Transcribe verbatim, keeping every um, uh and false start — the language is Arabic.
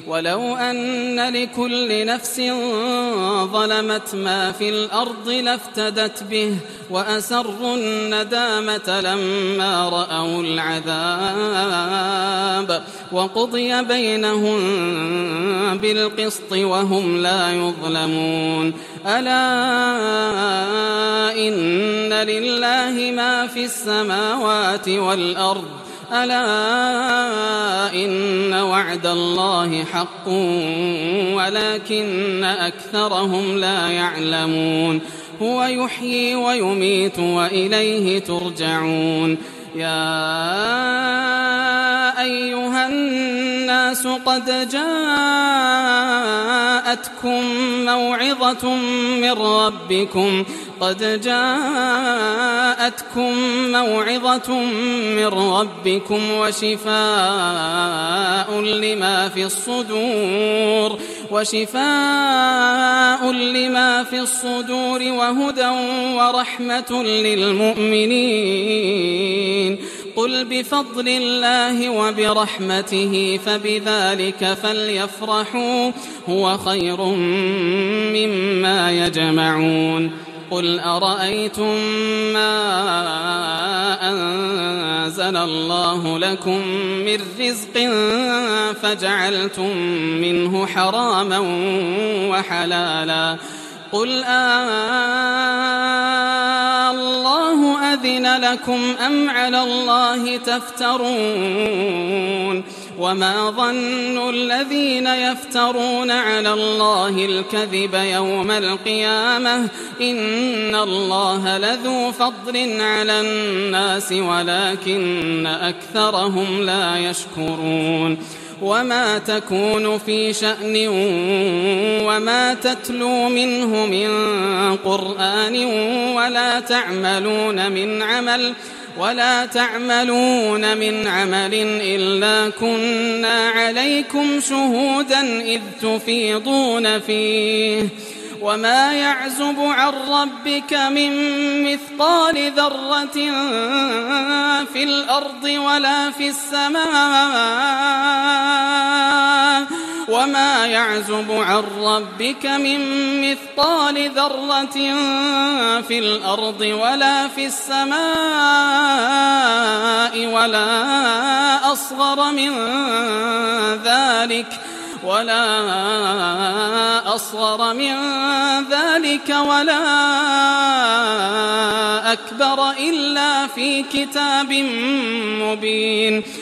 ولو أن لكل نفس ظلمت ما في الأرض لافتدت به وأسروا الندامة لما رأوا العذاب وقضي بينهم بالقسط وهم لا يظلمون. ألا إن لله ما في السماوات والأرض ألا إن وعد الله حق ولكن أكثرهم لا يعلمون. هو يحيي ويميت وإليه ترجعون. يا أيها الناس قد جاءتكم موعظة من ربكم قد جاءتكم موعظة من ربكم وشفاء لما في الصدور وشفاء لما في الصدور وهدى ورحمة للمؤمنين. قل بفضل الله وبرحمته فبذلك فليفرحوا هو خير مما يجمعون. قل أرأيتم ما أنزل الله لكم من رزق فجعلتم منه حراما وحلالا قل آه الله أذن لكم أم على الله تفترون. وما ظن الذين يفترون على الله الكذب يوم القيامة إن الله لذو فضل على الناس ولكن أكثرهم لا يشكرون. وما تكون في شأن وما تتلو منه من قرآن ولا تعملون من عمل ولا تعملون من عمل إلا كنا عليكم شهودا إذ تفيضون فيه. وما يعزب عن ربك من مثقال ذرة في الأرض ولا في السماء وما يعزب عن ربك من مثقال ذرة في الأرض ولا في السماء ولا أصغر من ذلك ولا أصغر من ذلك ولا أكبر إلا في كتاب مبين.